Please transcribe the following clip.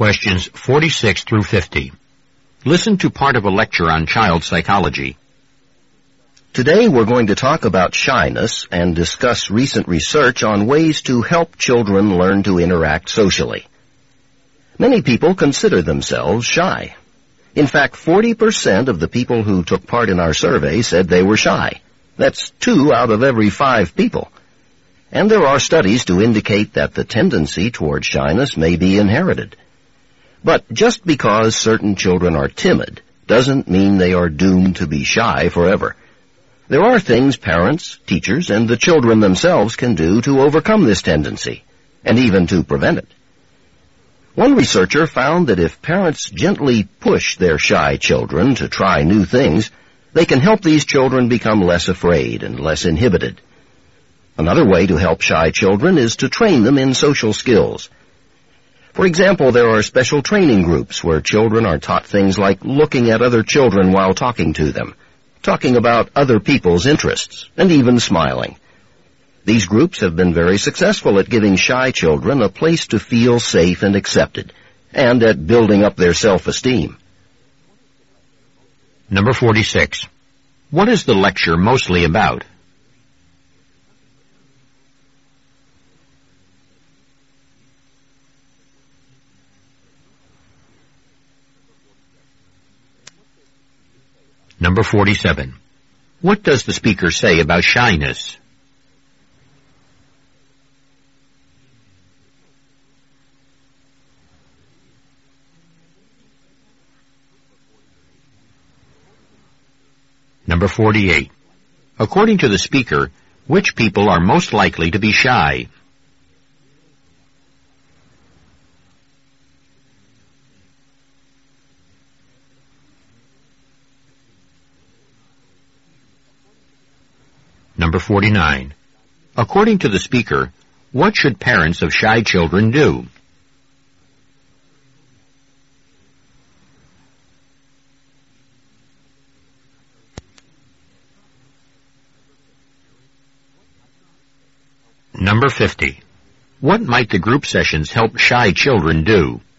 Questions 46 through 50. Listen to part of a lecture on child psychology. Today we're going to talk about shyness and discuss recent research on ways to help children learn to interact socially. Many people consider themselves shy. In fact, 40% of the people who took part in our survey said they were shy. That's 2 out of every 5 people. And there are studies to indicate that the tendency toward shyness may be inherited. But just because certain children are timid doesn't mean they are doomed to be shy forever. There are things parents, teachers, and the children themselves can do to overcome this tendency, and even to prevent it. One researcher found that if parents gently push their shy children to try new things, they can help these children become less afraid and less inhibited. Another way to help shy children is to train them in social skills. For example, there are special training groups where children are taught things like looking at other children while talking to them, talking about other people's interests, and even smiling. These groups have been very successful at giving shy children a place to feel safe and accepted, and at building up their self-esteem. Number 46. What is the lecture mostly about? Number 47. What does the speaker say about shyness? Number 48. According to the speaker, which people are most likely to be shy? Number 49. According to the speaker, what should parents of shy children do? Number 50. What might the group sessions help shy children do?